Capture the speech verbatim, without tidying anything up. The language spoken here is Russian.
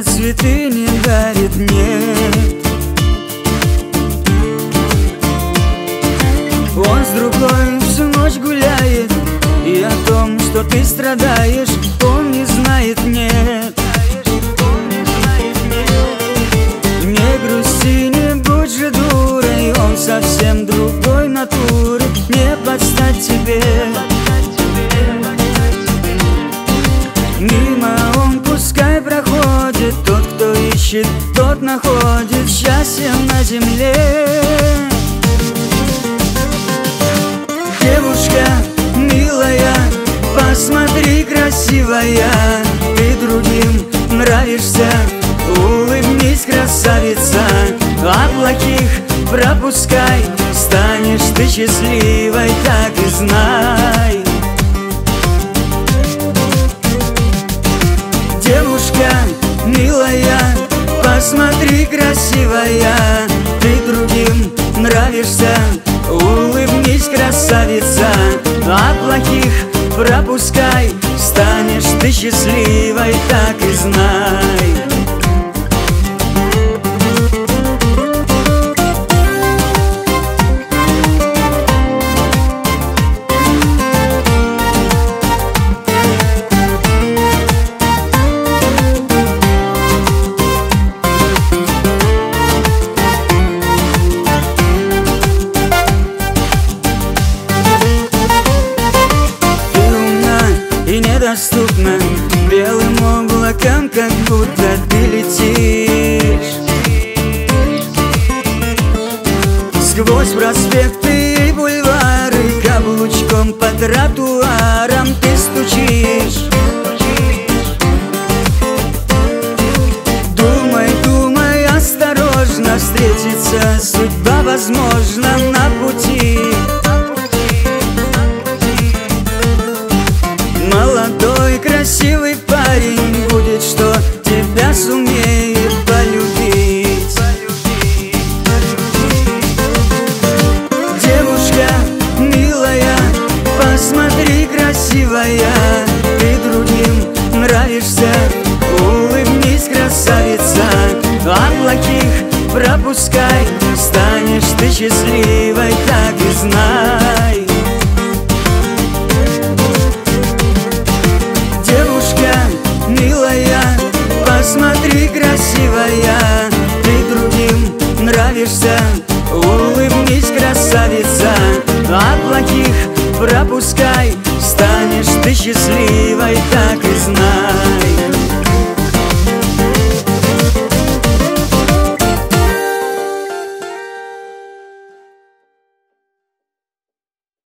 все цветы не дарит мне. Он с другой всю ночь гуляет, и о том, что ты страдаешь, он не знает, нет. Не грусти, не будь же дурой, он совсем другой натуры, не подстать тебе. Мимо он пускай проходит, тот, кто ищет, тот находит счастье на земле. Девушка милая, посмотри, красивая, ты другим нравишься, улыбнись, красавица, а плохих пропускай, станешь ты счастливой, так и знай. Девушка милая, посмотри, красивая, ты другим нравишься, улыбнись, красавица, а плохих пропускай, станешь ты счастливой, так и знай. Недоступна белым облакам, как будто ты летишь сквозь проспекты и бульвары, каблучком по тротуарам ты стучишь. Думай, думай осторожно, встретится судьба, возможно, на пути. Молодой красивый парень будет, что тебя сумеет полюбить. Девушка милая, посмотри, красивая, ты другим нравишься, улыбнись, красавица, а плохих пропускай, станешь ты счастливой, так и знай. Милая, посмотри, красивая, ты другим нравишься, улыбнись, красавица, а плохих пропускай, станешь ты счастливой, так и знай.